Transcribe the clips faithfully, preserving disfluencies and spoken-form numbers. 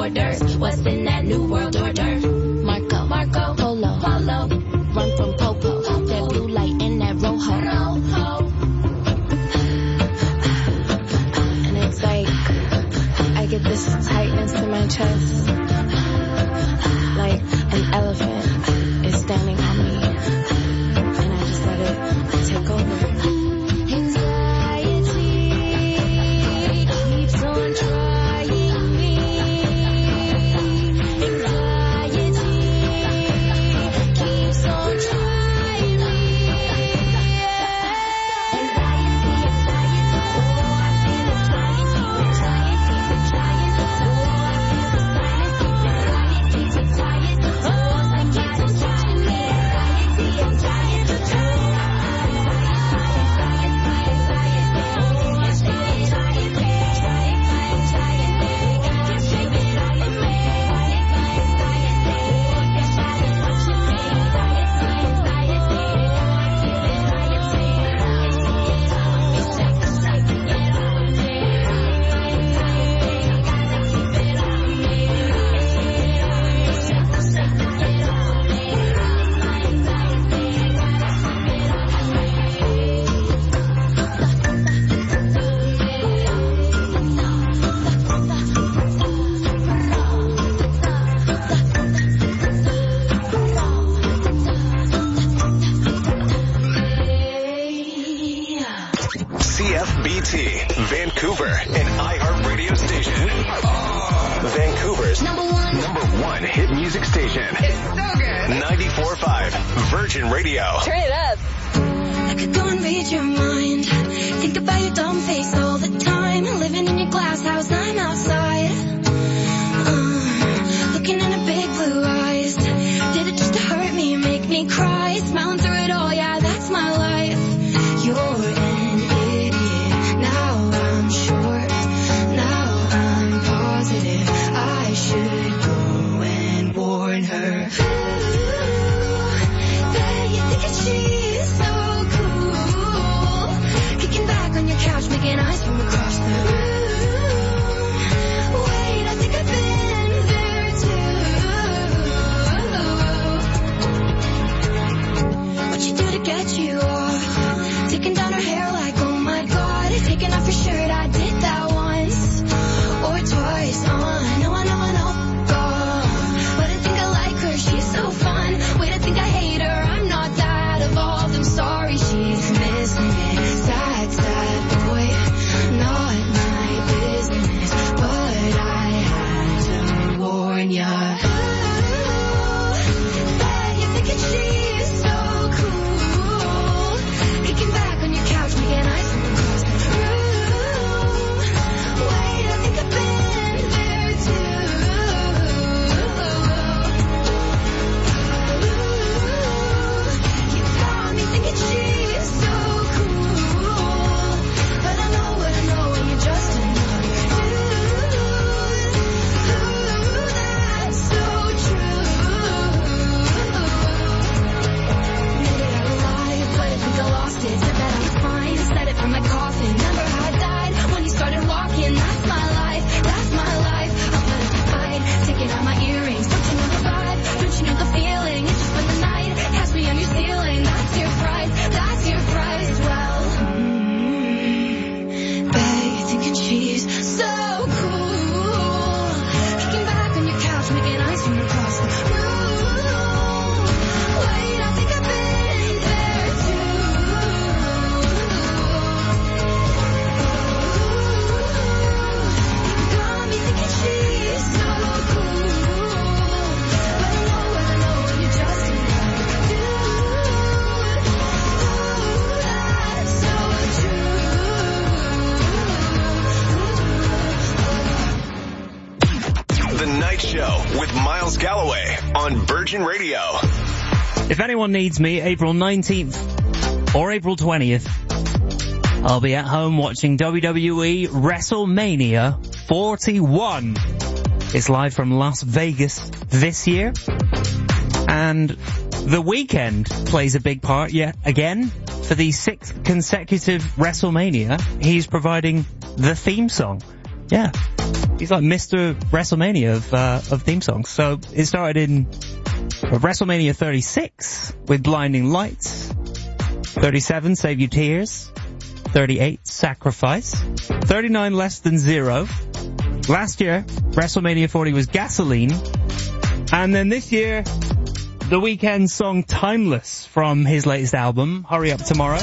borders. What's in that new world order? Marco, Marco, Polo, Polo. Run from Popo, Popo. That blue light and that Rojo, Rojo. And it's like I get this tightness in my chest, like an elephant is standing on me, and I just let it take over. Vancouver, an iHeartRadio station. Vancouver's number one, number one hit music station. It's so good. ninety-four point five Virgin Radio. Turn it up. I could go and read your mind. Think about your dumb face all the time. Living in your glass house, I'm outside. Uh, looking in her big blue eyes. Did it just to hurt me, make me cry? Smiling through it all, yeah, that's my life. You're an idiot. Now I'm sure. Now I'm positive. I should go and warn her. Ooh, bet you think that she's so cool. Kicking back on your couch, making eyes from across the room. Wait, I think I've been there too. What you do to get you off? Taking down her hair like, oh my god. Taking off your shirt, I did that once or twice. Oh, I know, I know, I know. Oh, but I think I like her, she's so fun. Wait, I think I hate her, I'm not that evolved. I'm sorry, she's missing it. Sad, sad boy, not my business, but I had to warn ya. Ooh, bet you're thinking she's so cool. Kicking back on your couch, making eyes from across the room. Wait, I think I've been there too. Ooh, you got me thinking she's so cool, but I know what I know, and you're just another dude. Ooh, that's so true. Maybe I was alive, but I think I lost it. Said that I was fine, said it from my coffin. Remember how I died when you started walking? That's my life, that's my life. I'll put up a fight, taking out my earrings. Don't you know the vibe? Don't you know the feeling? It's just for the night. Catch me on your ceiling. That's your price, that's your price. Well, mm, bet you're thinking she's so cool. Kicking back on your couch, making eyes from across the room. Wait, I think I've been there too. Got me thinking she's so cool, but I know what I know, and you're just another dude. Ooh, that's so true. The Night Show with Miles Galloway on Virgin Radio. If anyone needs me, April nineteenth or April twentieth, I'll be at home watching W W E WrestleMania forty-one. It's live from Las Vegas this year. And The Weeknd plays a big part yet again. For the sixth consecutive WrestleMania, he's providing the theme song. Yeah. He's like Mister WrestleMania of, uh, of theme songs. So it started in WrestleMania thirty-six with Blinding Lights. thirty-seven, Save Your Tears. thirty-eight, Sacrifice. thirty-nine, Less Than Zero. Last year, WrestleMania forty was Gasoline. And then this year, The Weeknd's song Timeless from his latest album, Hurry Up Tomorrow,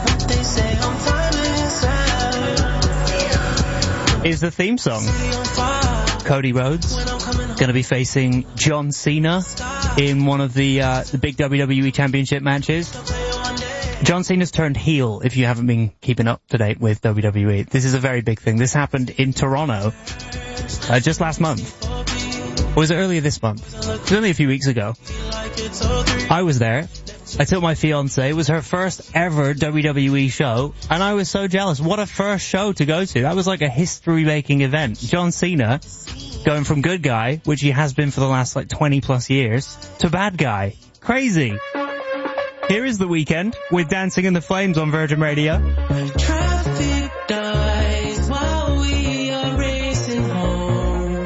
is the theme song. Cody Rhodes going to be facing John Cena in one of the uh, the big W W E Championship matches. John Cena's turned heel, if you haven't been keeping up to date with W W E. This is a very big thing. This happened in Toronto uh, just last month. Or was it earlier this month? It was only a few weeks ago. I was there. I took my fiancée. It was her first ever W W E show, and I was so jealous. What a first show to go to. That was like a history-making event. John Cena going from good guy, which he has been for the last like twenty plus years, to bad guy. Crazy. Here is The Weeknd with Dancing in the Flames on Virgin Radio. Traffic dies while we are racing home.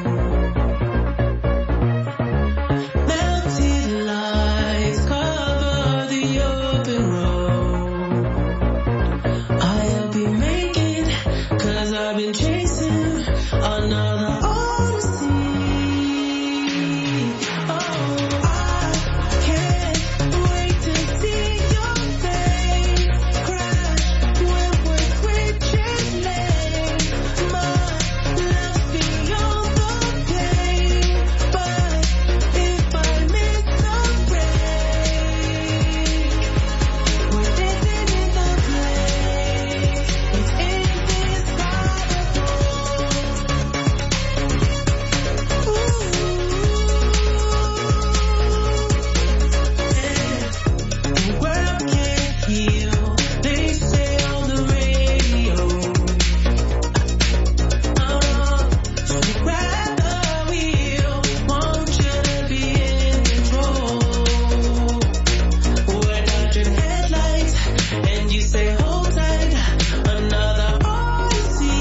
Melted lights cover the open road. I'll be making, cause I've been chasing another odyssey. Oh, I can't wait to see your face crash when we're switching lanes. My love's beyond the pain, but if I miss the break, we're dancing in the place. It's indescribable. The world can't heal, they say on the radio. Oh, so grab the wheel, want you to be in control. We're dodging headlights, and you say hold tight, another odyssey.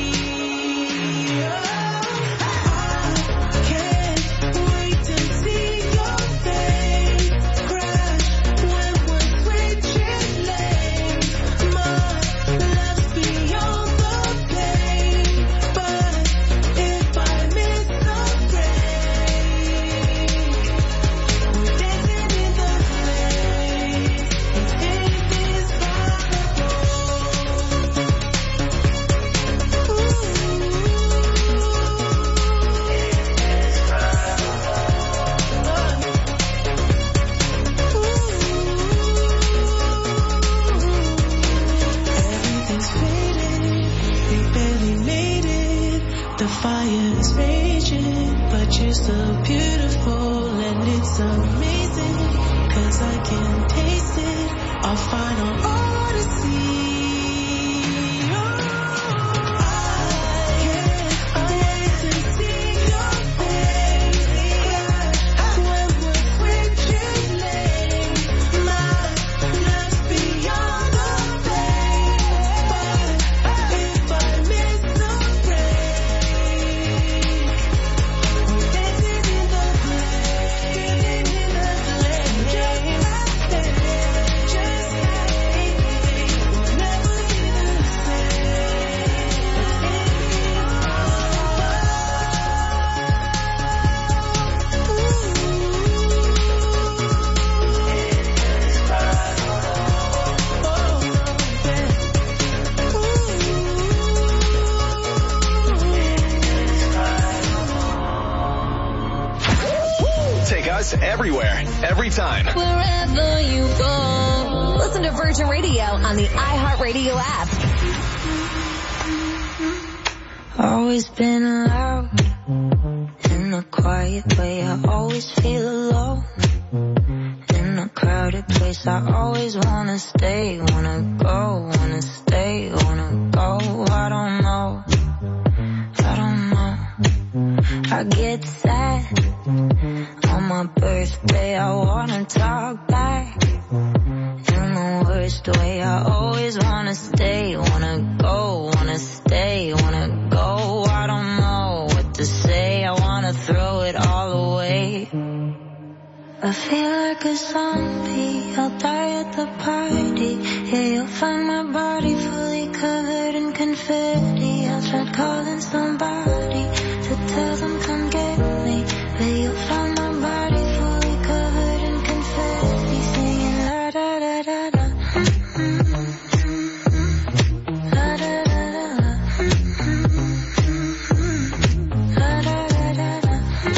I can't wait to see your face crash when we're switching lanes. My love's beyond the pain, but if I miss the break, we're dancing in the place. It's indescribable. Everything's fading, we barely made it. The fire is raging, but you're so beautiful and it's amazing. Cause I can taste it, our final odyssey. Oh, I can't wait to see your face crash when we're switching lanes. My love's beyond the pain, but if I miss the break, we're dancing in the place, dancing in the place. Just like that, just like anything, we'll never be the Take us everywhere, every time. Wherever you go. Listen to Virgin Radio on the iHeartRadio app. Always been loud in a quiet way. I always feel alone in a crowded place. I always wanna stay, wanna go, wanna stay, wanna go. I don't know, I don't know. I get sad on my birthday. I wanna talk back in the worst way. I always wanna stay, wanna go, wanna stay, wanna go. I don't know what I feel like a zombie, I'll die at the party. Yeah, you'll find my body fully covered in confetti. I tried calling somebody to tell them come get me, but you'll find my body fully covered in confetti. Singing la da da da da. La da da da da. La da da da da.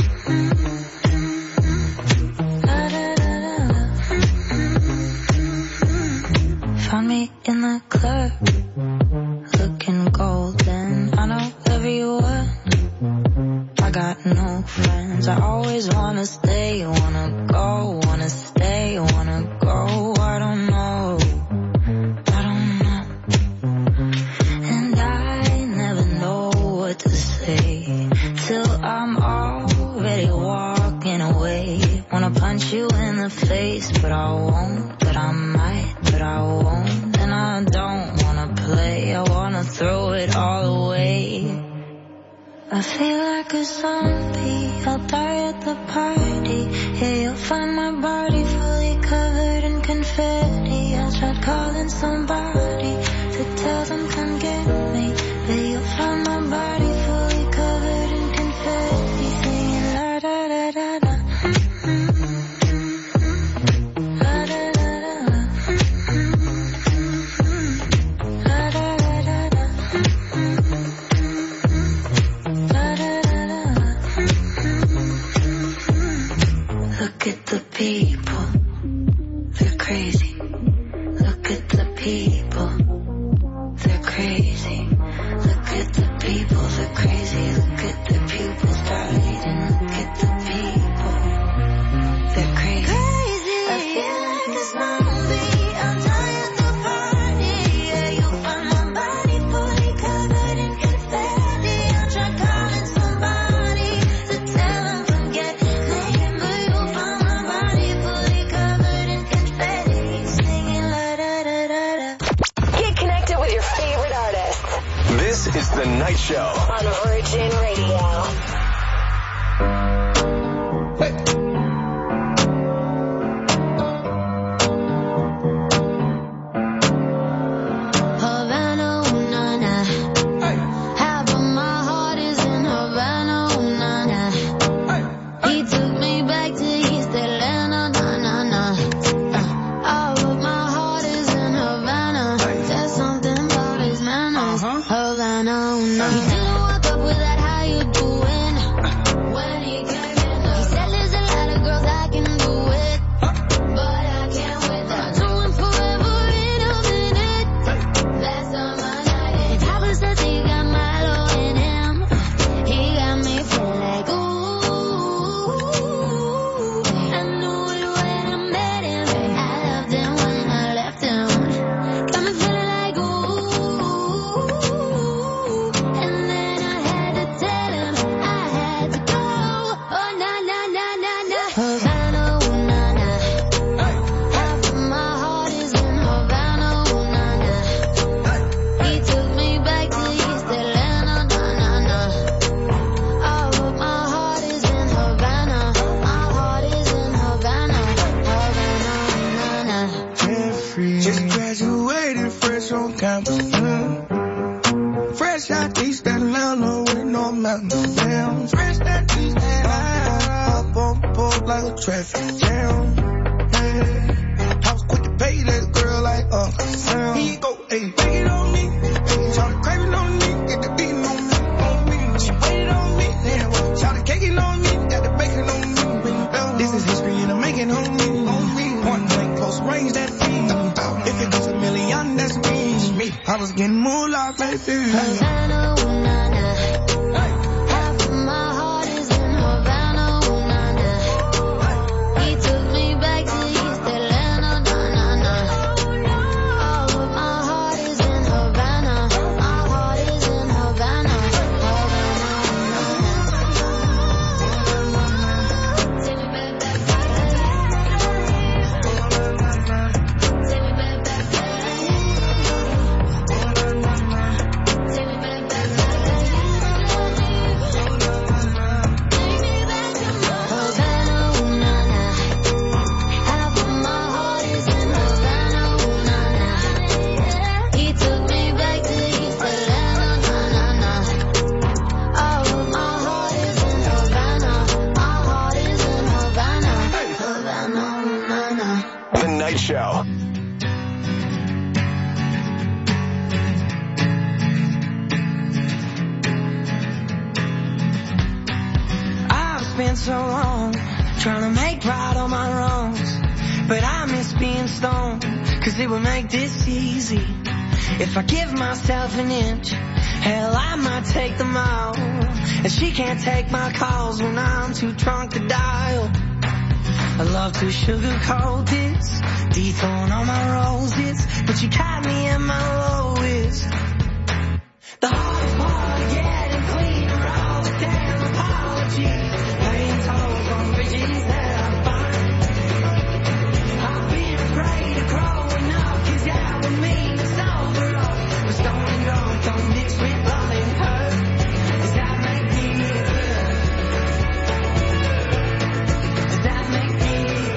Found me in the club, looking golden. I know everyone, I got no friends. I always wanna stay, wanna go, wanna stay, wanna go. I don't know, I don't know. And I never know what to say till I'm already walking away. Wanna punch you in the face, but I won't, but I might, but I won't. And I don't wanna play, I wanna throw it all away. I feel like a zombie, I'll die at the party. Yeah, you'll find my body fully covered in confetti. I tried calling somebody to tell them come get me, but you'll find my body fully covered in confetti. Singing la da da da da. La da da da da. La da da da da. La da da da. Look at the people, they're crazy. Look at the people, they're crazy. Look at the people, they're crazy. Look at the pupils dilating. Look at the people, they're crazy. I feel like a zombie, I'll die at the party. Yeah, you'll find my body fully covered in confetti. I'll try calling somebody to tell them come get me, but you'll find my body fully covered in confetti. Singing la da da da da. Get connected with your favorite artists This is The Night Show. on Virgin Radio. Havana, ooh, na, na. Half of my heart is in Havana, ooh, na, na. He took me back to East Atlanta, na, na, na. Uh, all of my heart is in Havana. There's something about his manners. Havana, ooh, na. He didn't walk up with that, how you doing? When he came in, he said there's a lot of girls I can do it, but I can't with that. I know him forever in a minute. Last time I night, and Pablo says he got Milo in him. He got me feeling like ooh. I knew it when I met him. I loved him when I left him. Got me feeling like ooh. And then I had to tell him I had to go. Oh na na na na na. Havana, ooh, na na. Half of my heart is in Havana, ooh, na na. He took me back to East Atlanta, na na na. All of my heart is in Havana. My heart is in Havana, Havana, na na. Just graduated fresh on campus. Mm. Fresh out East Atlanta with no mountains. Damn. Fresh out East Atlanta. Up on board like a traffic jam. Hey. I was quick to pay that girl like Uncle Sam. He go, hey, take it on me. Try to crave it on me. Get the beating on me. On me. She waited on me. Damn. Try to cake it on me. Got the bacon on me. This is history and I'm making on me. On me. One thing close range that beat. If it goes a million, that's me. I was getting moolah, baby. Havana, ooh, na na. Half of my heart is in Havana, ooh, na na. He took me back to East Atlanta, na na na. All of my heart is in Havana. My heart is in Havana, Havana, na na. Take me back, back, back. Take me back, back, back. Take me back. Show. I've spent so long trying to make right all my wrongs, but I miss being stoned, cause it would make this easy. If I give myself an inch, hell, I might take them all. And she can't take my calls when I'm too drunk to dial. I love to sugarcoat this, dethorn all my roses, but you caught me at my lowest. The hardest part of getting clean are all the damn apologies, paying tolls on bridges that I find. I've been afraid of growing up, cause that would mean it's over all. But stone and drunk don't mix with love and hurt. Does that make me good? Does that make me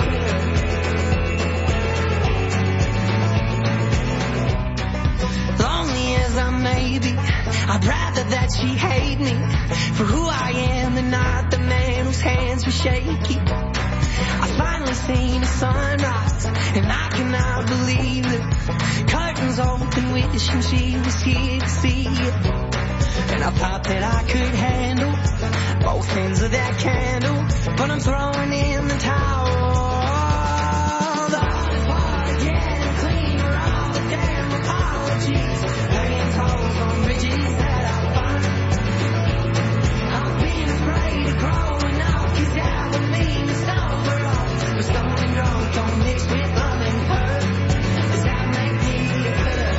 good? Lonely as I may be, I'd rather that she hate me for who I am and not the man whose hands were shaky. I finally seen the sunrise and I cannot believe it. Curtains open, wishing she was here to see it. And I thought that I could handle both ends of that candle, but I'm throwing in the towel. The hardest part of getting clean are all the damn apologies, paying tolls on bridges that I find. I've been afraid of growing up, cause that would mean it's over all. But stone and drunk don't mix with love and hurt. Does that make me good?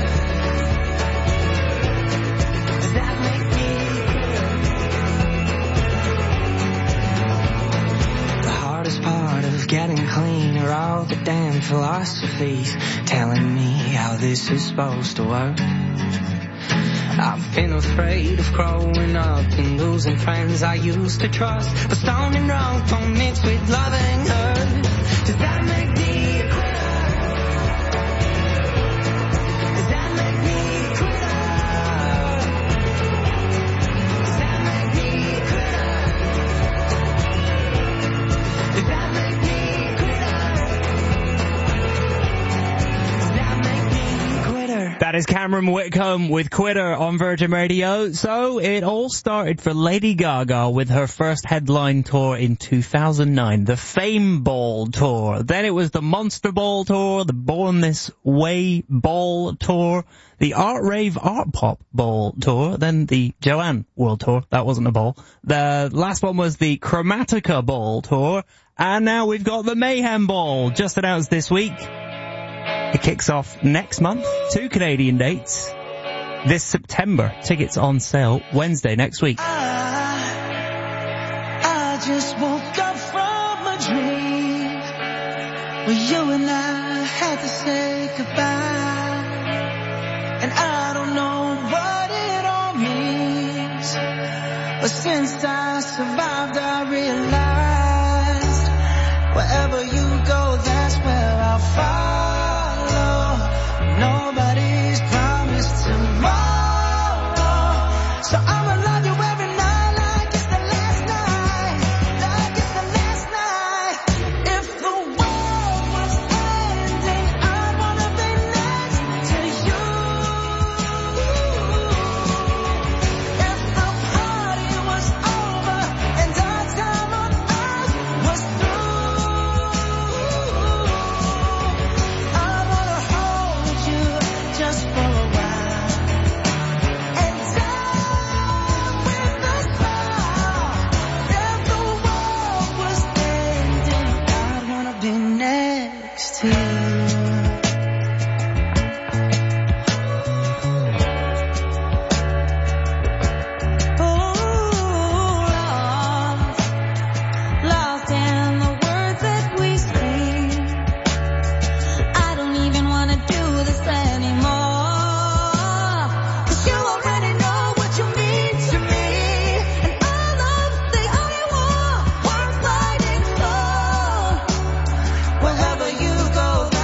Does that make me good? The hardest part of getting clean are all the damn philosophies telling me how this is supposed to work. I've been afraid of growing up and losing friends I used to trust, but stone and drunk don't mix with love and hurt. Does that make me a quitter? Does that make me a quitter? Does that make me a quitter? Does that make me a quitter? Does that make me a quitter? That is Cameron Whitcomb with Quitter on Virgin Radio. So it all started for Lady Gaga with her first headline tour in two thousand nine, the Fame Ball Tour. Then it was the Monster Ball Tour, the Born This Way Ball Tour, the Art Rave Art Pop Ball Tour, then the Joanne World Tour. That wasn't a ball. The last one was the Chromatica Ball Tour. And now we've got the Mayhem Ball, just announced this week. It kicks off next month, two Canadian dates. This September, tickets on sale Wednesday next week. I, I just woke up from a dream where you and I had to say goodbye. And I don't know what it all means, but since I survived I realized wherever you go, that's where I'll follow. Nobody's promised tomorrow, so I'ma love you every night like it's the last night, like it's the last night. If the world was ending, I'd wanna be next to you. If the party was over and our time on earth was through, I wanna hold you just for a while and die with a smile. If the world was ending, I'd wanna be next to you. Lost in the words that we speak. I don't even wanna do this anymore, 'cause you already know what you mean to me, and all of the only war worth fighting for. Wherever you go,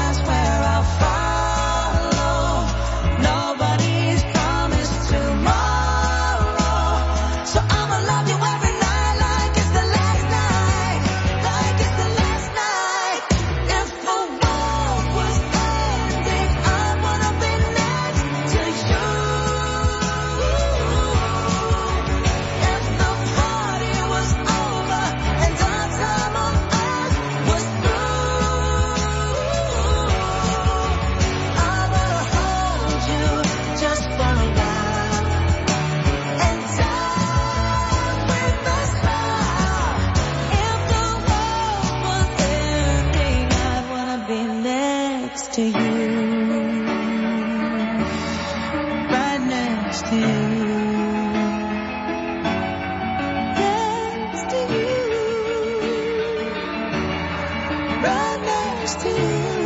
next to you.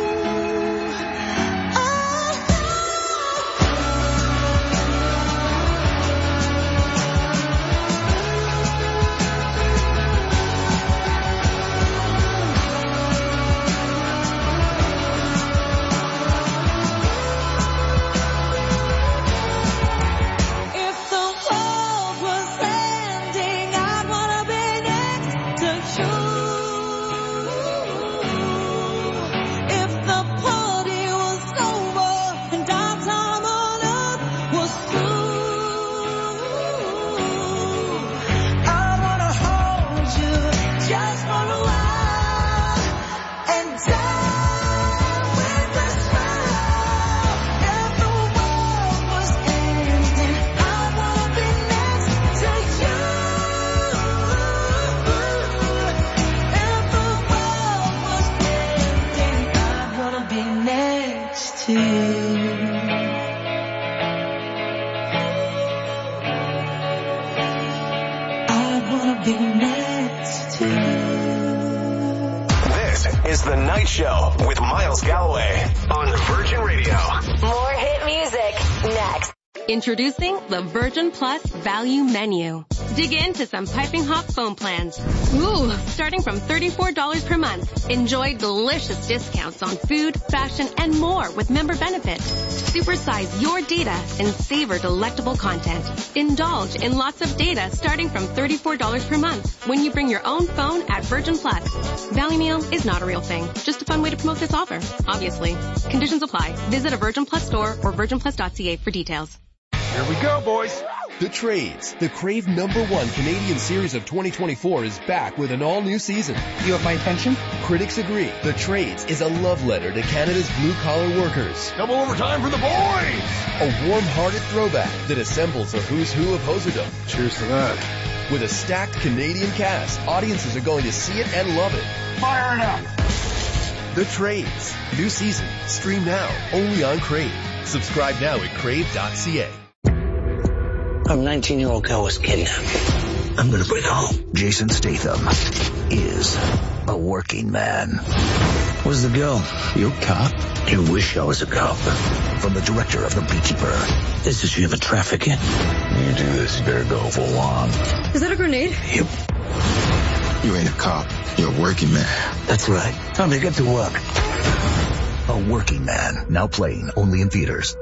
Show with Miles Galloway on Virgin Radio. More hit music next. Introducing the Virgin Plus Value Menu. Dig into some piping hot phone plans. Ooh, starting from thirty-four dollars per month. Enjoy delicious discounts on food, fashion, and more with member benefits. Supersize your data and savor delectable content. Indulge in lots of data starting from thirty-four dollars per month when you bring your own phone at Virgin Plus. Value Meal is not a real thing, just a fun way to promote this offer, obviously. Conditions apply. Visit a Virgin Plus store or virgin plus dot c a for details. Here we go, boys. The Trades, the Crave number one Canadian series of twenty twenty-four is back with an all-new season. You have my attention? Critics agree. The Trades is a love letter to Canada's blue-collar workers. Double overtime for the boys! A warm-hearted throwback that assembles a who's who of hoserdom. Cheers to that. With a stacked Canadian cast, audiences are going to see it and love it. Fire it up! The Trades. New season. Stream now. Only on Crave. Subscribe now at crave dot c a. A nineteen-year-old girl was kidnapped. I'm gonna bring her home. Jason Statham is a working man. Where's the girl? You a cop? You wish I was a cop. From the director of The Beekeeper. This is you ever trafficking? You do this, you better go for one. Is that a grenade? Yep. You ain't a cop. You're a working man. That's right. Time to get to work. A Working Man. Now playing only in theaters.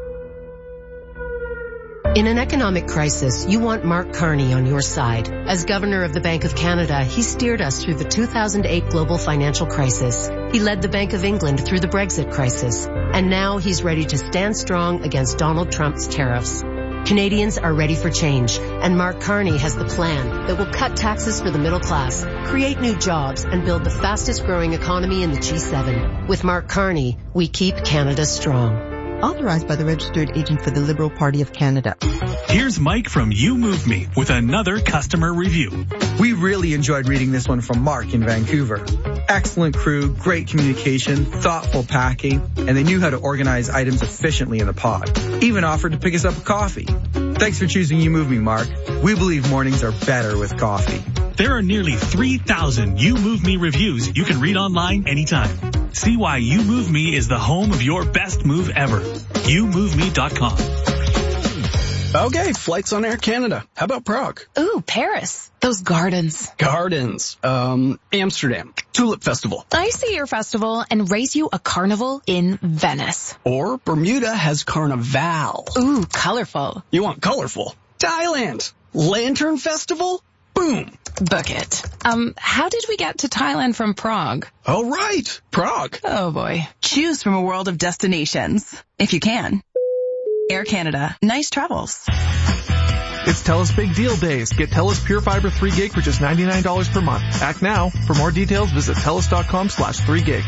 In an economic crisis, you want Mark Carney on your side. As Governor of the Bank of Canada, he steered us through the two thousand eight global financial crisis. He led the Bank of England through the Brexit crisis. And now he's ready to stand strong against Donald Trump's tariffs. Canadians are ready for change, and Mark Carney has the plan that will cut taxes for the middle class, create new jobs, and build the fastest growing economy in the G seven. With Mark Carney, we keep Canada strong. Authorized by the Registered Agent for the Liberal Party of Canada. Here's Mike from You Move Me with another customer review. We really enjoyed reading this one from Mark in Vancouver. Excellent crew, great communication, thoughtful packing, and they knew how to organize items efficiently in the pod. Even offered to pick us up a coffee. Thanks for choosing You Move Me, Mark. We believe mornings are better with coffee. There are nearly three thousand You Move Me reviews you can read online anytime. See why You Move Me is the home of your best move ever. you move me dot com. Okay, flights on Air Canada. How about Prague? Ooh, Paris. Those gardens. Gardens. Um, Amsterdam. Tulip Festival. I see your festival and raise you a carnival in Venice. Or Bermuda has Carnival. Ooh, colorful. You want colorful? Thailand. Lantern Festival? Boom. Book it. Um, how did we get to Thailand from Prague? Oh, right. Prague. Oh, boy. Choose from a world of destinations. If you can. Air Canada. Nice travels. It's TELUS Big Deal Days. Get TELUS Pure Fiber three gig for just ninety-nine dollars per month. Act now. For more details, visit TELUS.com slash 3gig.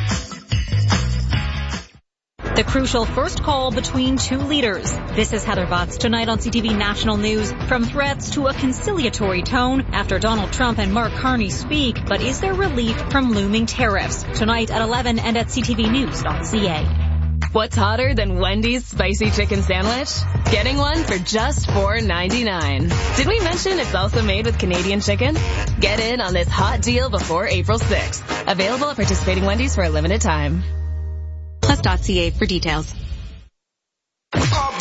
The crucial first call between two leaders. This is Heather Butts. Tonight on C T V National News, from threats to a conciliatory tone after Donald Trump and Mark Carney speak. But is there relief from looming tariffs? Tonight at eleven and at c t v news dot c a. What's hotter than Wendy's spicy chicken sandwich? Getting one for just four ninety-nine. Did we mention it's also made with Canadian chicken? Get in on this hot deal before April sixth. Available at participating Wendy's for a limited time. Plus.ca for details. Now,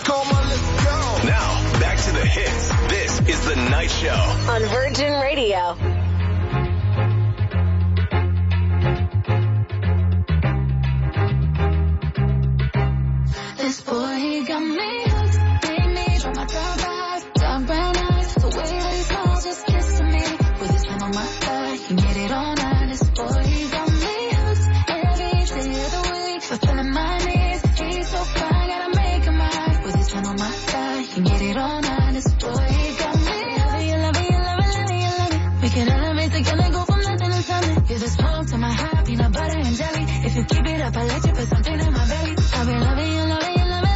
back to the hits. This is The Night Show on Virgin Radio. This boy, he got me hooked, made me drop my top eyes, dark brown eyes, the way that he smiles, just kissing me, with his hand on my thigh, he made it all night. This boy, he got me hooked, every day of the week, fulfilling my needs, he's so fine, gotta make him mine, with his hand on my thigh, he made it all night. This boy, he got me hooked, you love it, you love it, you love it, you love it, we can elevate together, go from nothing to something, give the smoke to my heart, peanut butter and jelly, if you keep it up, I'll let you put something in my belly, I'll be loving you, loving you.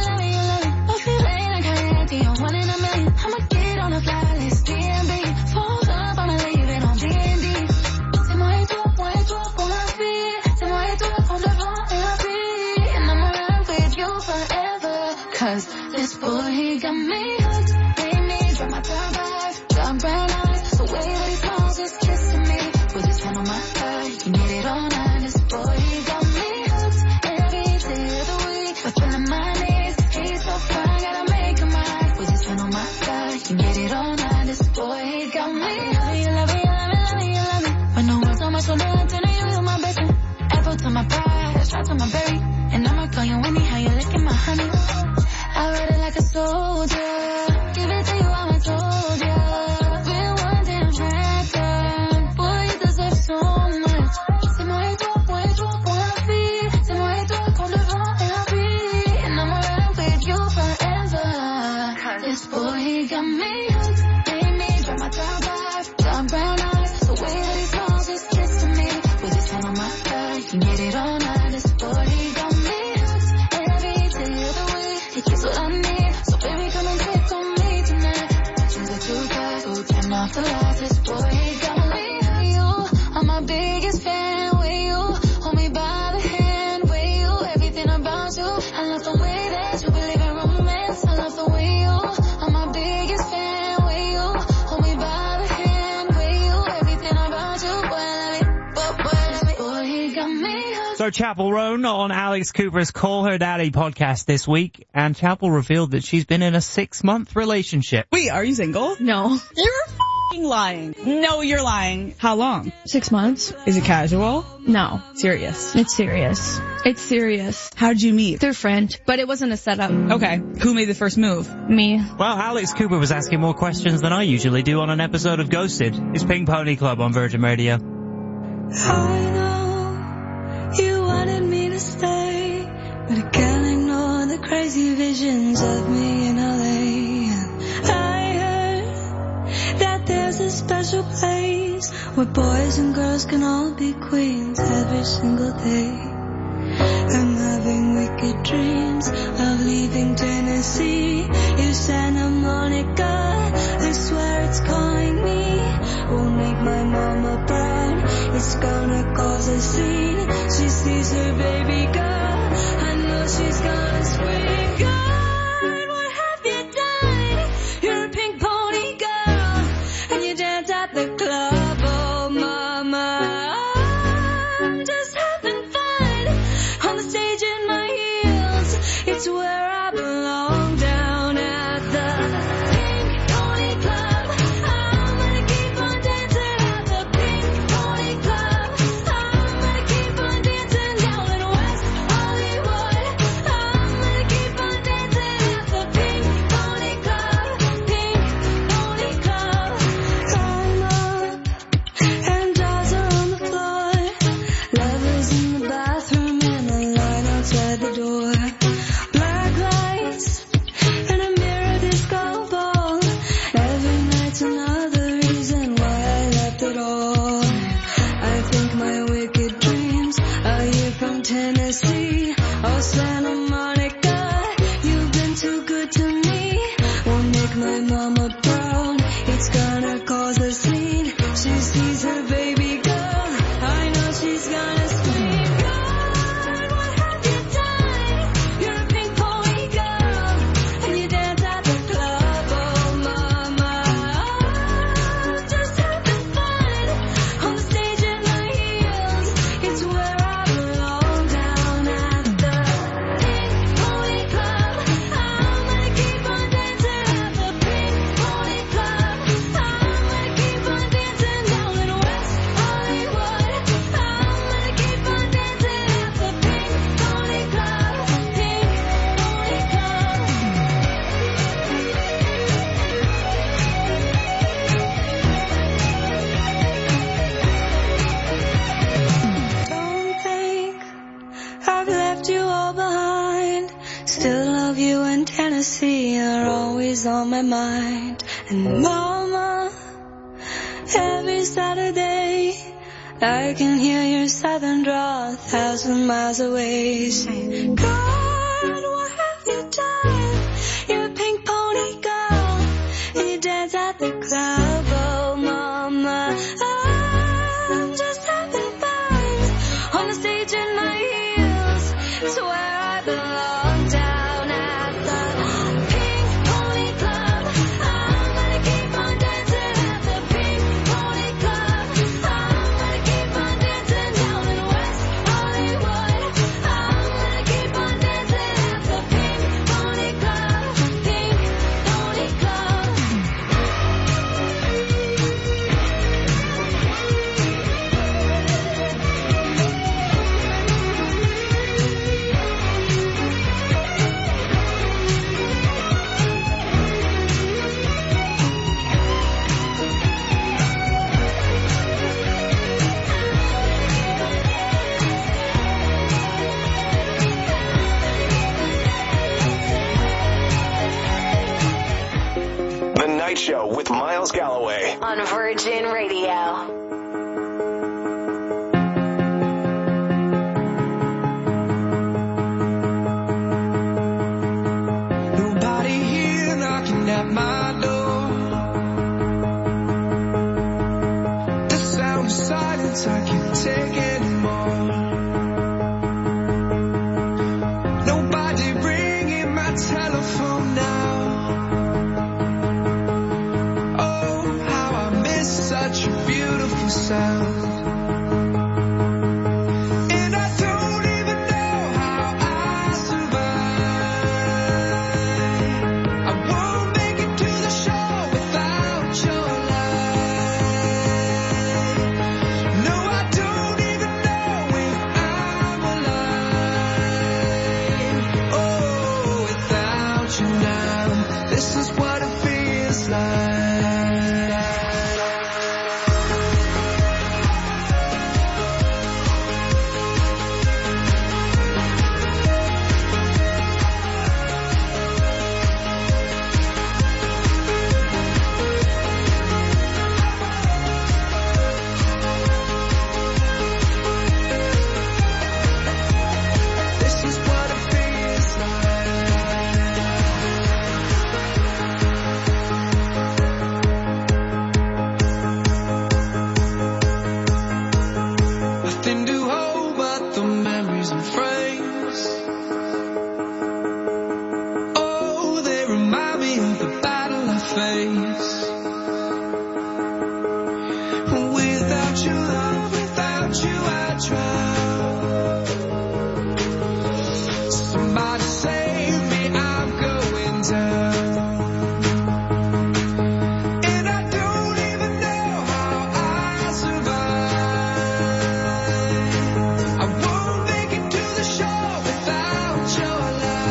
I'ma get on a fly list, D and B. Fold up, I'ma leave it on D and D. C'est moi et toi, moi et toi pour la vie. C'est moi et toi pour devant et la vie. And I'ma run with you forever. Cause this boy, he got me hooked. Made me drop my top eyes, dark brown eyes. The way that he smiles, just kissing me. With his hand on my thigh, he made it all night. This boy, he got me hooked. Every day of the week, fulfilling my needs. He's so fine, gotta make him mine. With his hand on my thigh, he made it all night. This boy, he got me. You love it, you love it, you love it, love it, you love it. When no words on my shoulder, I'm telling you, you're my best friend. Apple to my pie, shot to my berry. And I'ma call you Winnie, how you licking my honey. I ride it like a soldier. Give it to you, how I told ya. Been one damn record. Boy, you deserve so much. C'est moi et toi, moi et toi pour la vie. C'est moi et toi pour le vent et la vie. And I'ma run with you forever. This boy, he got me hooked. Made me drop my top eyes, dark brown eyes. The way that he smiles, just kissing me. With his hand on my thigh, he made it all night. This boy, he got me hooked. Every day of the week, he gets what I need. So baby, come and take on me tonight. Things that you got, so turn off the lights. This boy, he got me. You are my biggest fan. With you, hold me by the hand. With you, everything about you. I love the way that you believe in romance. I love the way you are my biggest fan. With you, hold me by the hand. With you, everything about you. Boy, I love it, boy, boy, I love it. Boy, he got me hooked. So Chapel Roan on Alex Cooper's Call Her Daddy podcast this week, and Chapel revealed that she's been in a six-month relationship. Wait, are you single? No. You're f***ing lying. No, you're lying. How long? Six months. Is it casual? No. Serious? It's serious. It's serious. How'd you meet? Through friend, but it wasn't a setup. Okay. Who made the first move? Me. Well, Alex Cooper was asking more questions than I usually do on an episode of Ghosted. It's Pink Pony Club on Virgin Radio. I know you wanted me to stay, but I can't ignore the crazy visions of me in L A. And I heard that there's a special place where boys and girls can all be queens every single day. I'm having wicked dreams of leaving Tennessee. You Santa Monica, I swear it's calling me. Will make my mama proud. It's gonna cause a scene. She sees her baby girl. I know she's gonna scream. God, what have you done? You're a pink pony girl, and you dance at the club. Oh, mama, I'm just having fun on the stage in my heels. It's where I belong, down at the Pink Pony Club. I'm gonna keep on dancing at the Pink Pony Club. I'm gonna keep on dancing down in West Hollywood. I'm gonna keep on dancing see, you're always on my mind. And mama, every Saturday I can hear your southern drawl a thousand miles away. Say, God, what have you done? You're a pink pony girl, you dance at the club. Oh mama, I'm just having fun on the stage in my heels. It's where I belong, down at the Pink Pony Club. I'm gonna keep on dancing at the Pink Pony Club. I'm gonna keep on dancing down in West Hollywood. I'm gonna keep on dancing at the Pink Pony Club. Pink Pony Club. The Night Show with Miles Galloway. On Virgin Radio. Nobody here knocking at my door. The sound of silence I can't take anymore. Nobody ringing my telephone now. Oh, how I miss such a beautiful sound. And I don't even know how I survive. I won't make it to the show without your light. No, I don't even know if I'm alive. Oh, without you now, this is what it feels like. This is what it feels like. Nothing to hold but the memories and frames. Oh, they remind me of the battle I faced. Without your love, without you I drown. Somebody save me, I'm going down. And I don't even know how I survive. I won't make it to the show without your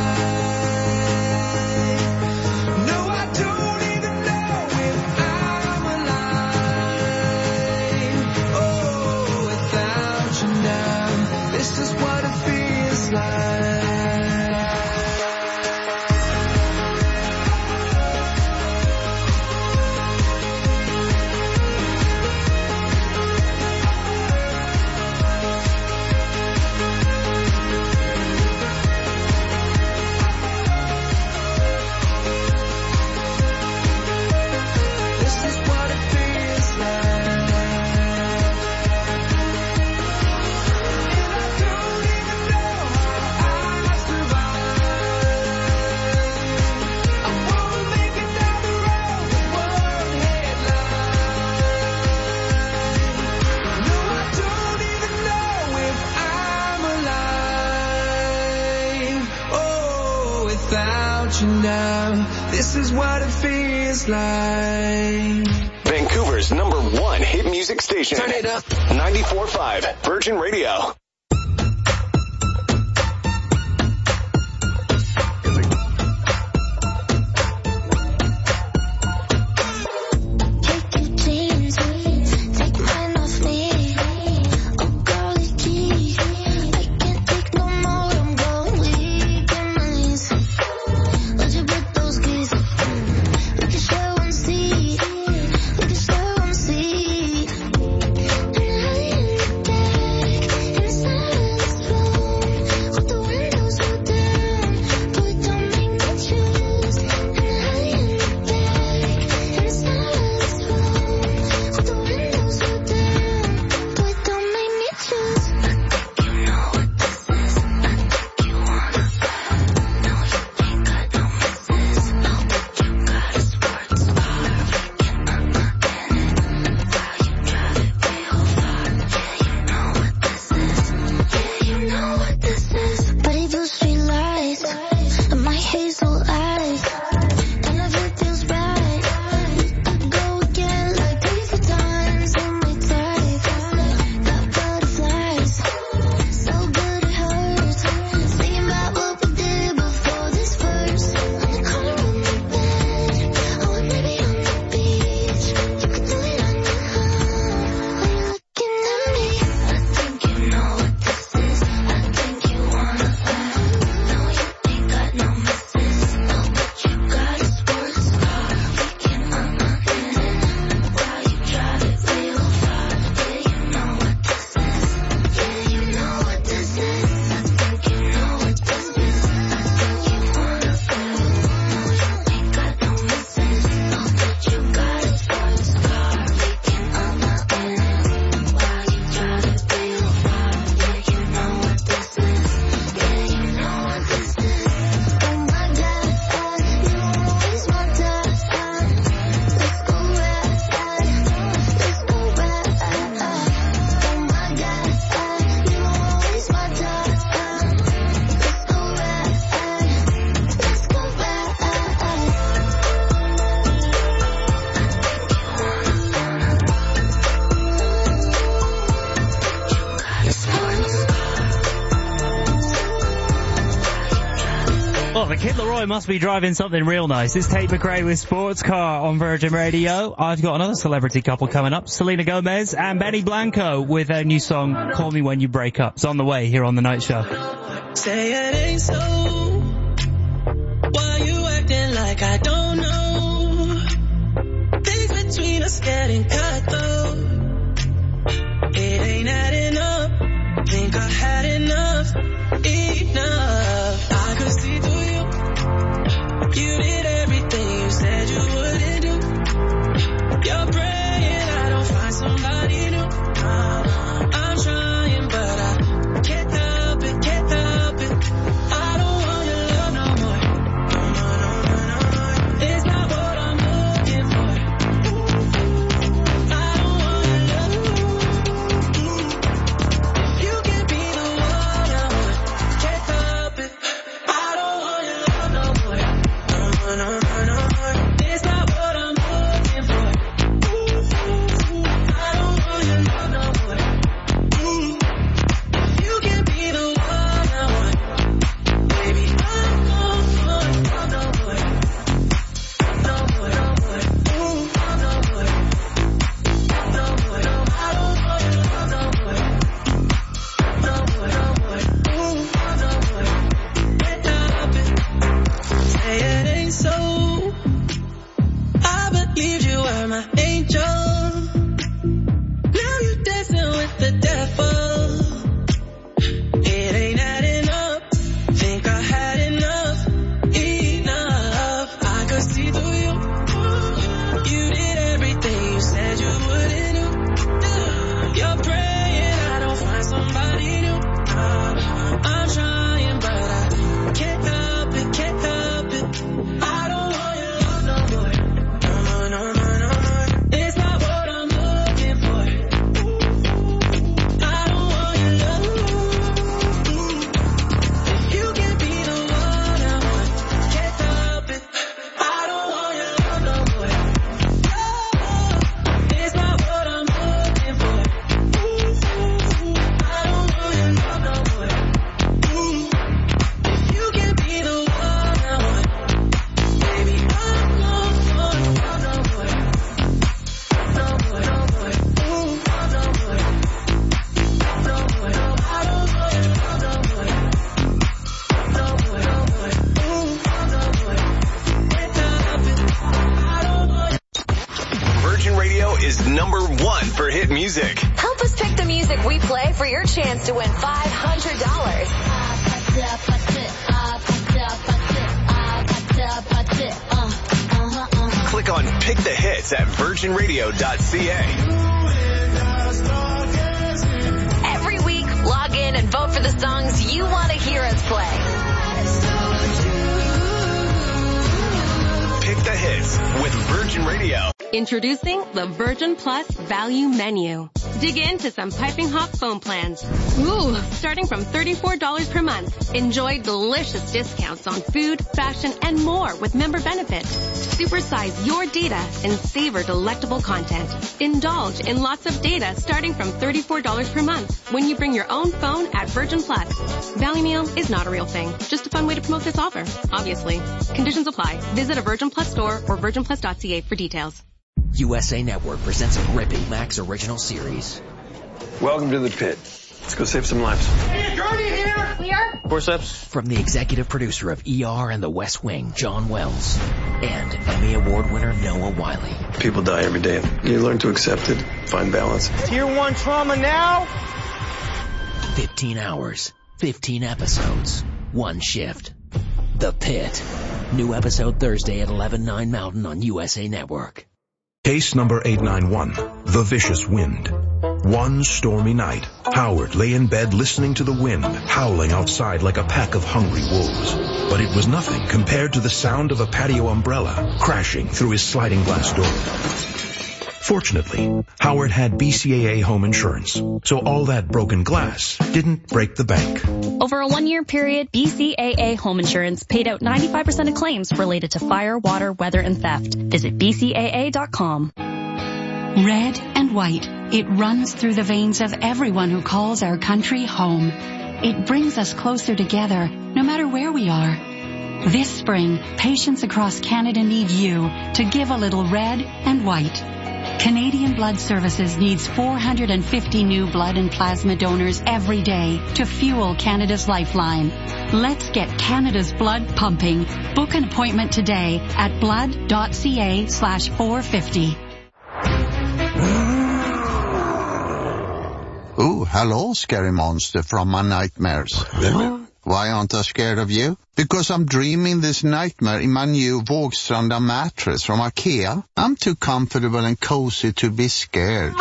light. No, I don't even know if I'm alive. Oh, without you now, this is what it feels like. This is what it feels like. And I don't even know how I survive. I won't make it down the road with one headline. No, I don't even know if I'm alive. Oh, without you now, this is what it feels like. Vancouver's number one hit music station. Turn it up. ninety-four point five Virgin Radio. Take your jeans, take mine off me. Oh, girlie, gee, I can't take no more. I'm going weak in my knees. Let your big Oh, the Kid Laroi must be driving something real nice. It's Tate McRae with Sports Car on Virgin Radio. I've got another celebrity couple coming up, Selena Gomez and Benny Blanco, with their new song, Call Me When You Break Up. It's on the way here on The Night Show. Say it ain't so. Why you acting like I don't know? Things between us getting cut though. It ain't adding up. Think I had enough. Enough. I could see through you. You did everything you said you wouldn't do. You're praying I don't find somebody new. I'm trying but I can't help it, can't help it. I don't want your love no more. No, no, no, no, no, no. It's not what I'm looking for. I don't want your love. You can be the one I want. Can't help it. I don't want your love no more. No, no, no, no, no. It's not what I'm looking for. I don't want your love no more. You can be the one I want. Baby, I don't want your love no more. No more, no more. No more. No more, no. I don't want your love no more. No more, no more. No more. Can't help it. Say it ain't so. I believed you were my angel. Now you're dancing with the devil. It ain't adding up. Think I had enough. Enough. I could see through you. You did everything you said you wouldn't do. You're praying I don't find somebody new. I'm trying but I can't help it, can't help it. I don't want your love no more. No, no, no, no, no. It's not what I'm looking for. I don't want your love. If you can be the one I want, can't help it. I don't want your love no more. It's not what I'm looking for. I don't want your love no more. If you can be the one I want, baby, I don't want your love no more. No more, no more. No more. No more, no. I don't want your love no more. No more, no more. No more. Can't help it. I don't want. Virgin Radio is number one for hit music. Help us pick the music we play for your chance to win five hundred dollars. Click on Pick the Hits at virgin radio dot c a. Every week, log in and vote for the songs you want to hear us play. Pick the Hits with Virgin Radio. Introducing the Virgin Plus Value Menu. Dig into some piping hot phone plans. Ooh, starting from thirty-four dollars per month. Enjoy delicious discounts on food, fashion, and more with member benefits. Supersize your data and savor delectable content. Indulge in lots of data starting from thirty-four dollars per month when you bring your own phone at Virgin Plus. Value Meal is not a real thing, just a fun way to promote this offer, obviously. Conditions apply. Visit a Virgin Plus store or virgin plus dot c a for details. U S A Network presents a gripping Max original series. Welcome to the pit. Let's go save some lives. Hey, Gurney here! We are? Forceps. From the executive producer of E R and The West Wing, John Wells, and Emmy Award winner Noah Wiley. People die every day. You learn to accept it, find balance. Tier one trauma now? fifteen hours, fifteen episodes, one shift. The Pit. New episode Thursday at eleven nine Mountain on U S A Network. Case number eight nine one, The Vicious Wind. One stormy night, Howard lay in bed listening to the wind howling outside like a pack of hungry wolves. But it was nothing compared to the sound of a patio umbrella crashing through his sliding glass door. Fortunately, Howard had B C A A home insurance, so all that broken glass didn't break the bank. Over a one-year period, B C A A Home Insurance paid out ninety-five percent of claims related to fire, water, weather, and theft. Visit B C A A dot com. Red and white, it runs through the veins of everyone who calls our country home. It brings us closer together, no matter where we are. This spring, patients across Canada need you to give a little red and white. Canadian Blood Services needs four hundred fifty new blood and plasma donors every day to fuel Canada's lifeline. Let's get Canada's blood pumping. Book an appointment today at blood.ca slash 450. Oh, hello, scary monster from my nightmares. Why aren't I scared of you? Because I'm dreaming this nightmare in my new Vågstranda mattress from IKEA. I'm too comfortable and cozy to be scared.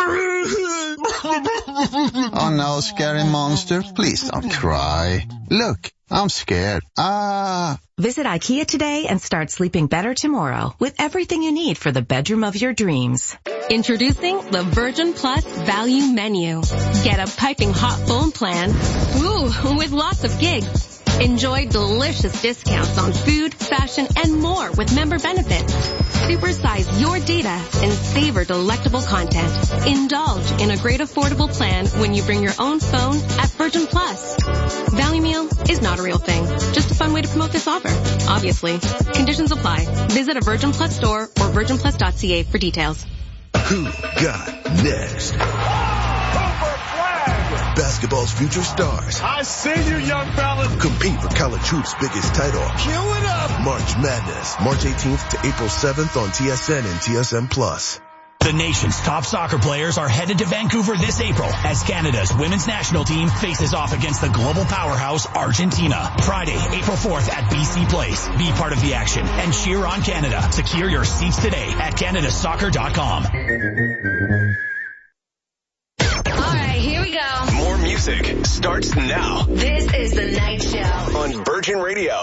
Oh no, scary monster, please don't cry. Look, I'm scared. Ah. Visit IKEA today and start sleeping better tomorrow with everything you need for the bedroom of your dreams. Introducing the Virgin Plus Value Menu. Get a piping hot phone plan, ooh, with lots of gigs. Enjoy delicious discounts on food, fashion, and more with member benefits. Supersize your data and savor delectable content. Indulge in a great affordable plan when you bring your own phone at Virgin Plus. Value Meal is not a real thing. Just a fun way to promote this offer. Obviously. Conditions apply. Visit a Virgin Plus store or virgin plus dot c a for details. Who got next? Basketball's future stars. I see you, young fella. Compete for college hoops' biggest title. Cue it up. March Madness, March eighteenth to April seventh on T S N and T S N Plus. The nation's top soccer players are headed to Vancouver this April as Canada's women's national team faces off against the global powerhouse Argentina. Friday, April fourth at B C Place. Be part of the action and cheer on Canada. Secure your seats today at canada soccer dot com. Here we go. More music starts now. This is The Night Show on Virgin Radio.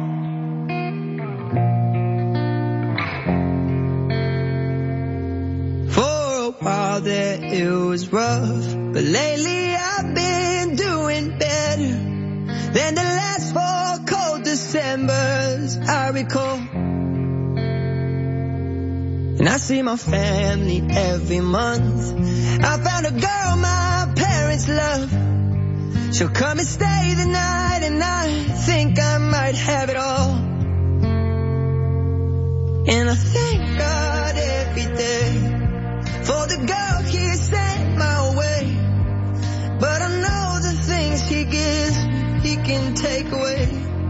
For a while there it was rough, but lately I've been doing better than the last four cold Decembers I recall. And I see my family every month. I found a girl my parents love. She'll come and stay the night, and I think I might have it all. And I thank God every day for the girl he sent my way. But I know the things he gives he can take away.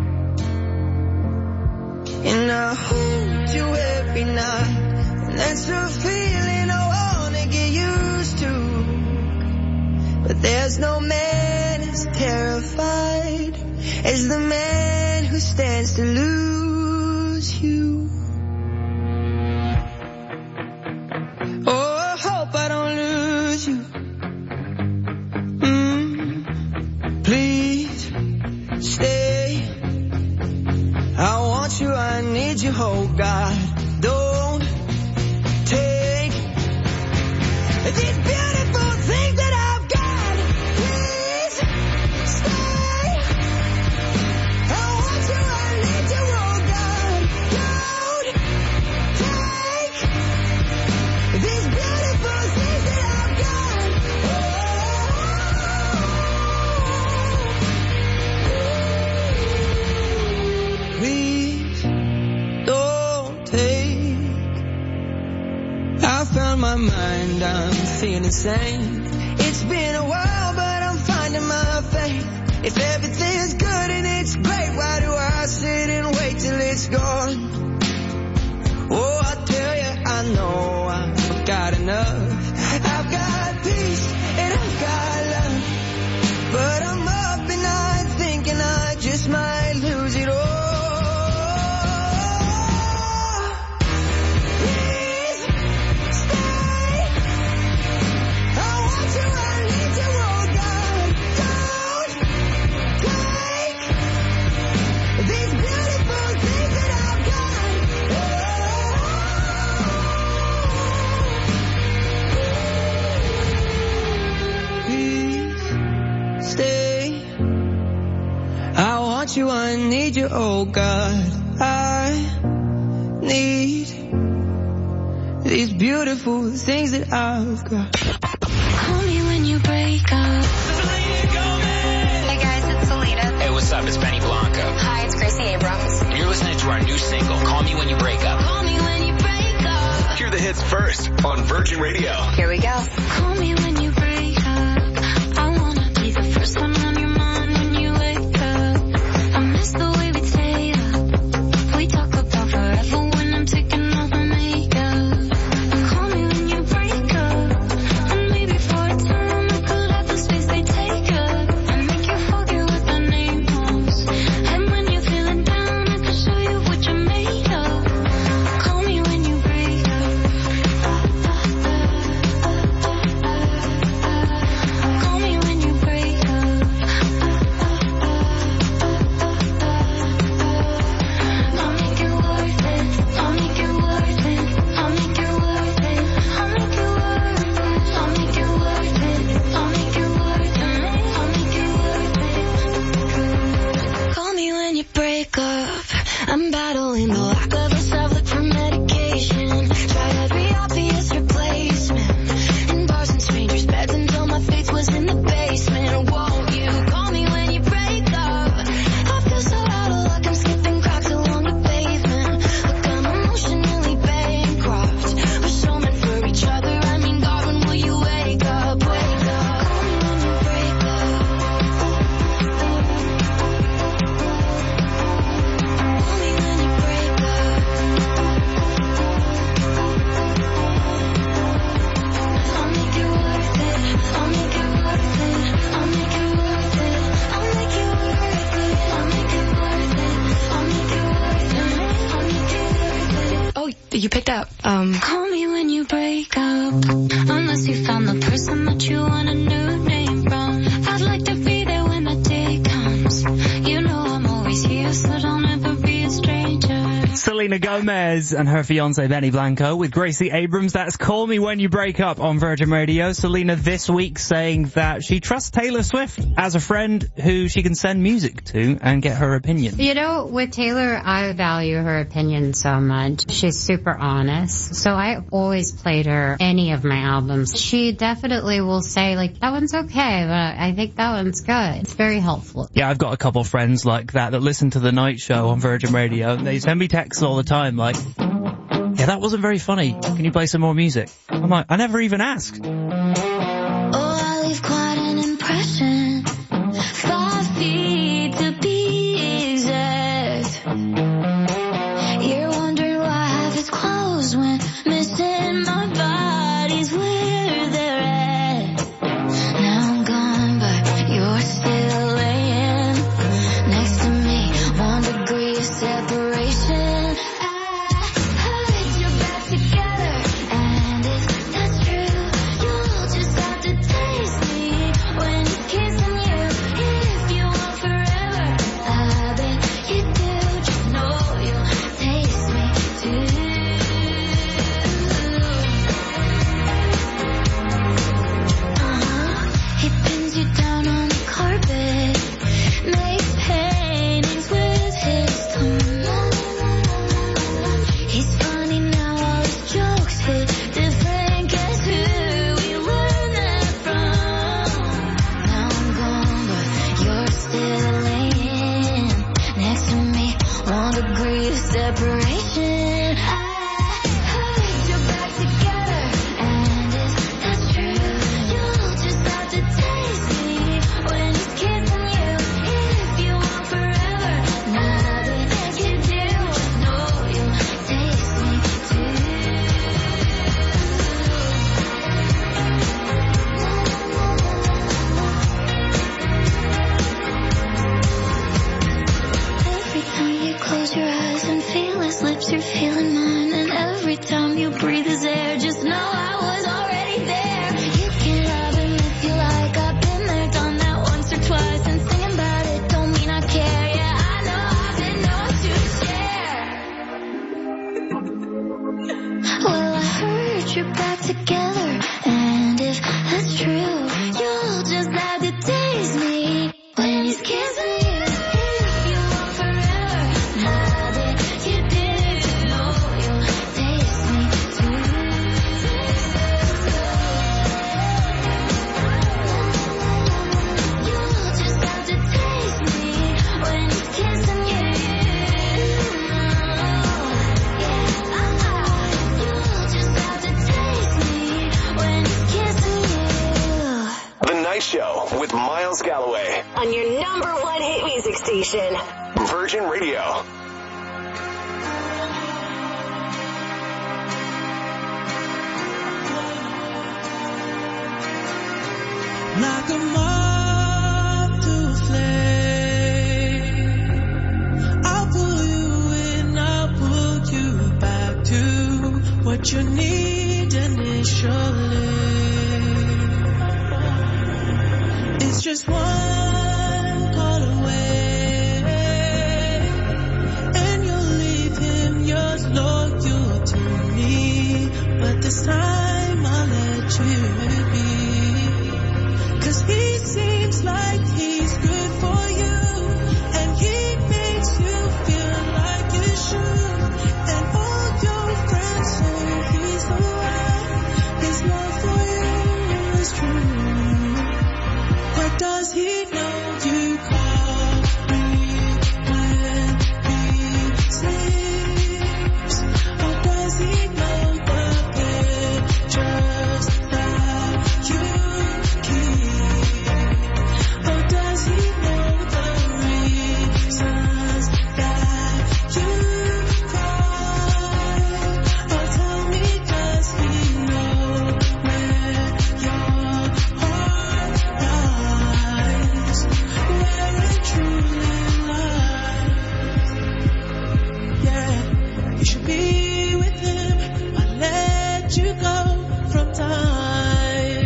And I hold you every night. That's a feeling I wanna get used to. But there's no man as terrified as the man who stands to lose you. Oh, I hope I don't lose you. Mm, please stay. I want you, I need you, oh God. Don't take these beautiful things that I've got. Please stay. I want you, I need you, oh God. Don't take these beautiful things that I've got. Oh. Please don't take. I found my mind, I'm feeling sane. It's been a while, but I'm finding my faith. If everything's good and it's great, why do I sit and wait till it's gone? Oh, I tell you, I know I've got enough. I've got peace and I've got love. But I'm up and I'm thinking I just might lose it all. You, I need you, oh God. I need these beautiful things that I've got. Call me when you break up. Hey guys, it's Salita. Hey, what's up? It's Benny Blanco. Hi, it's Gracie Abrams. You're listening to our new single, Call Me When You Break Up. Call me when you break up. Hear the hits first on Virgin Radio. Here we go. Call me when you break up. I wanna be the first one on your mind when you wake up. I miss the way we stay up. We talk about forever when I'm taking off my makeup. Call me when you break up. And maybe for a time I could have the space they take up. And make you forget what the name was. And when you're feeling down, I can show you what you're made of. Call me when you break up. Call me when you break up. I'll make it worth it. I'll make it worth it. I'll make it worth it. I'll make it worth it. I'll make it worth it. I'll make it worth it. I'll make it worth it. Call me when you break up. I'm battling the lack of a self-look for medication. Tried every obvious replacement. In bars and strangers' beds until my face was in the basement. Won't you call me when you break up? I feel so out of luck, I'm skipping cracks along the pavement. Look, I'm emotionally bankrupt. We're so meant for each other. I mean, God, when will you wake up? Wake up. Call me when you break up. Call me when you break up. I'll make it worth it. I'll make it worth it. I'll make it worth it. I'll make it worth it. I'll make it worth it. I'll make it worth it. I'll make it worth it. Oh, you picked up. Um. Call me when you break up. Unless you found the person that you want a new name from. I'd like to be there when the day comes. You know I'm always here, so don't ever be a stranger. Selena Gomez and her fiancé Benny Blanco with Gracie Abrams. That's Call Me When You Break Up on Virgin Radio. Selena this week saying that she trusts Taylor Swift as a friend who she can send music to and get her opinion. You know, with Taylor, I value her opinion so much. She's super honest. So I always played her any of my albums. She definitely will say, like, that one's okay, but I think that one's good. It's very helpful. Yeah, I've got a couple friends like that that listen to the night show on Virgin Radio. They send me texts all the time like, yeah, that wasn't very funny. Can you play some more music? I'm like, I never even asked. Oh, I leave quite an impression. Five feet to be exact. You're wondering why half is closed when missing my body's where they're at. Now I'm gone, but you're still laying next to me. One degree of separation. I heard you're back together, and if that's true, you'll just have to taste me when you're kissing you. If you want forever, I bet you do. Just know you'll taste me too. Uh-huh. He pins you down on the carpet, makes paintings with his tongue. He's funny now, all his jokes hit different. Guess who we learned that from? Now I'm gone, but you're still laying next to me. One degree of separation. I heard you're back together, and if that's true, you'll just have to taste me Galloway. On your number one hit music station. Virgin Radio. Like a moth to a flame, I'll pull you in, I'll pull you back to what you need initially. It's just one call away, and you'll leave him yours loyal to me. But this time I'll let you be. Cause he seems like he's good for you, and he makes you feel like you should. And all your friends say he's the one, his love for you is true. But does he know you call me when he sleeps? Or does he know the pictures that you keep? Or does he know the reasons that you cry? Or tell me, does he know where your heart lies, where it truly lies? Yeah, you should be with him. I'll let you go from time.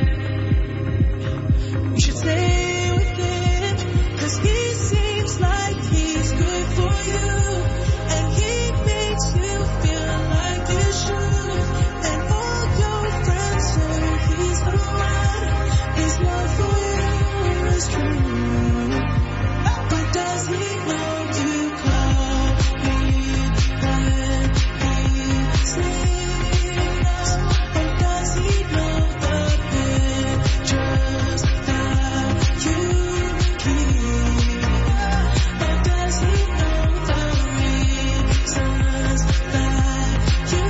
You should stay with him, cause he seems like he's good for you, and he makes you feel like you should. And all your friends say he's the one, his love for you is true. But does he know you call me when he sleeps? Or does he know the pictures that you keep? Or does he know the reasons that you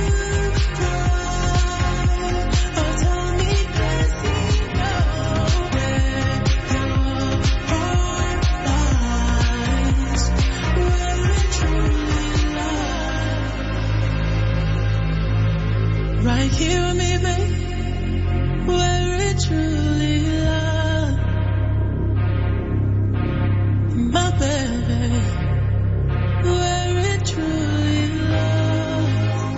cry? Or tell me, does he know where your heart lies, where it truly lies? Right here with me, babe, where it truly lies. My baby, where it truly lies.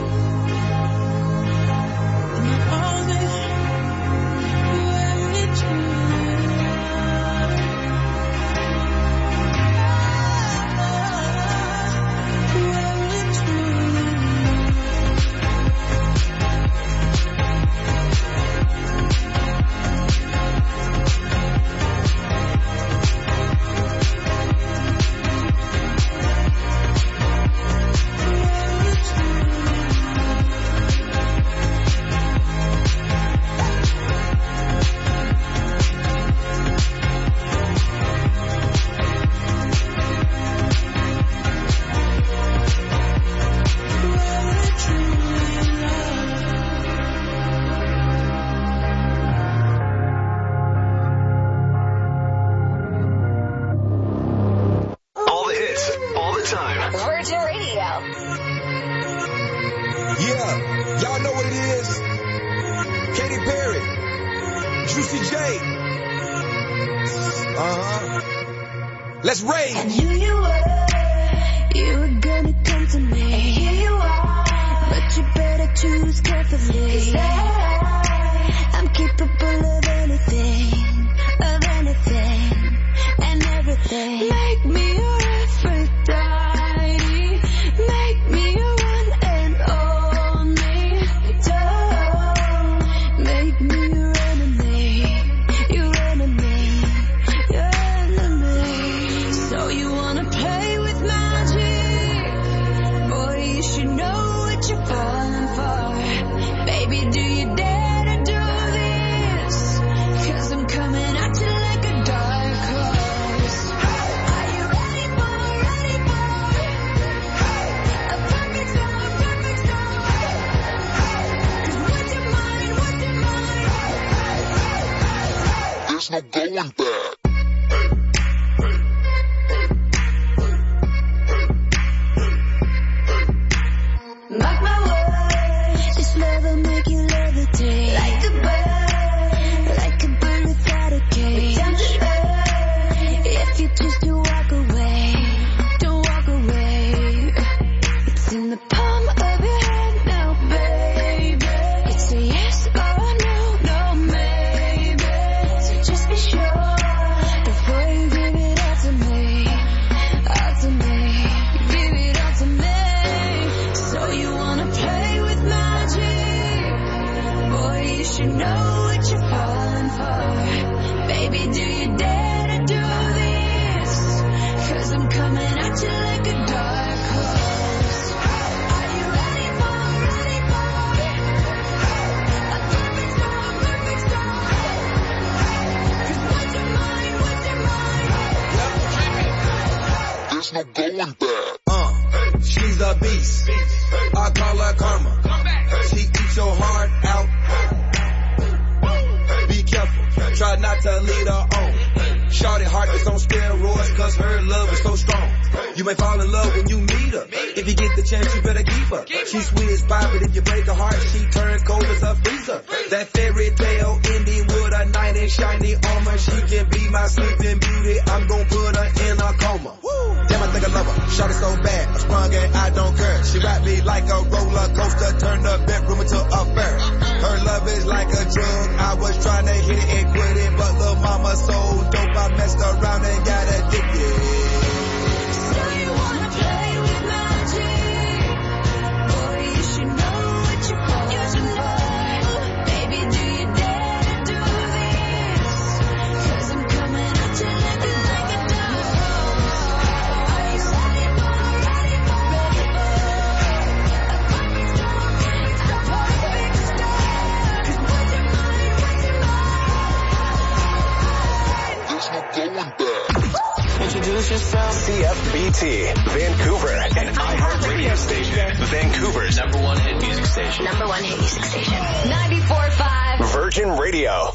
In my arms, baby, where it truly lies. Where it truly All the hits, all the time. Virgin Radio. Yeah, y'all know what it is. Katy Perry, Juicy J. Uh-huh. Let's rage. And here you were, you were gonna come to me. And here you are, but you better choose carefully. 'Cause I, I'm capable of anything, of anything, and everything. Make me your Aphrodite, make me your one and only. Don't make me your enemy, your enemy, your enemy. So you wanna play with magic? Boy, you should know what you're falling for. Baby, do you dare to do this? 'Cause I'm coming at you like a dark horse. Are you ready for, ready for a perfect storm, perfect storm? 'Cause what's your mind, what's your mind? There's no going back. There's no going back. Uh, she's a beast. I call her karma. She eats your heart out. Be careful. Try not to lead her on. Shorty heart is on steroids cause her love is so strong. You may fall in love when you meet her. If you get the chance, you better keep her. She's sweet as pie, but if you break her heart, she turns cold as a freezer. That fairy tale ending with a knight in shiny armor. She can be my sleeping beauty. I'm gon' put her in a coma. Damn, I think I love her. Shorty so bad, I sprung and I don't care. She ride me like a roller coaster, turn the bedroom into a fair. Her love is like a drug. I was trying to hit it and quit it, but little mama so dope, I messed around and got addicted. Introduce yourself. C F B T, Vancouver, an iHeart radio station. Vancouver's number one hit music station. Number one hit music station. ninety-four point five. Virgin Radio.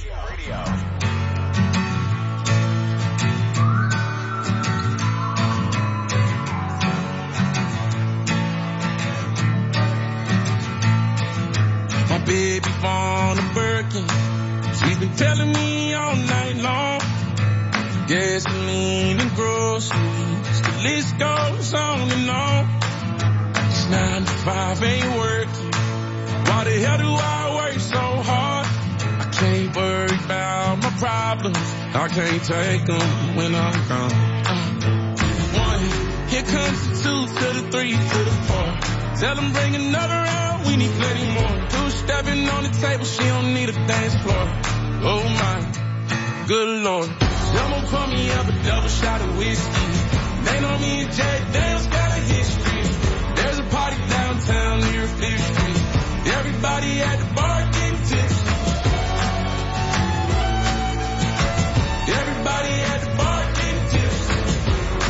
My baby born a Birkin. She's been telling me all night long. Gasoline and groceries, the list goes on and on. It's nine to five ain't working. Why the hell do I work so hard? I can't worry about my problems. I can't take them when I'm gone. Uh, one, here comes the two to the three to the four. Tell them bring another round, we need plenty more. Two stepping on the table, she don't need a dance floor. Oh my, good Lord. Someone pour me up a double shot of whiskey. They know me and Jack Daniels got a history. There's a party downtown near Fifth Street. Everybody at the bar getting tipsy.